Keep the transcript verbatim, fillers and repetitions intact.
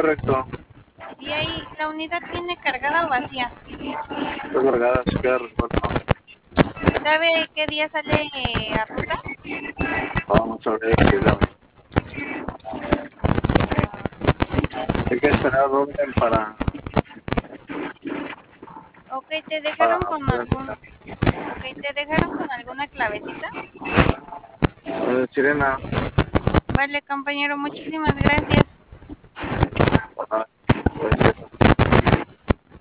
correcto. ¿Y ahí la unidad viene cargada o vacía? Está cargada, se queda repuesto. ¿Sabe qué día sale a ruta? Vamos a ver qué da. Hay que esperar orden para, Ok, ¿te dejaron para con poder algún... sacar. Ok, ¿te dejaron con alguna clavecita? Eh, Sirena. Vale, compañero, muchísimas gracias.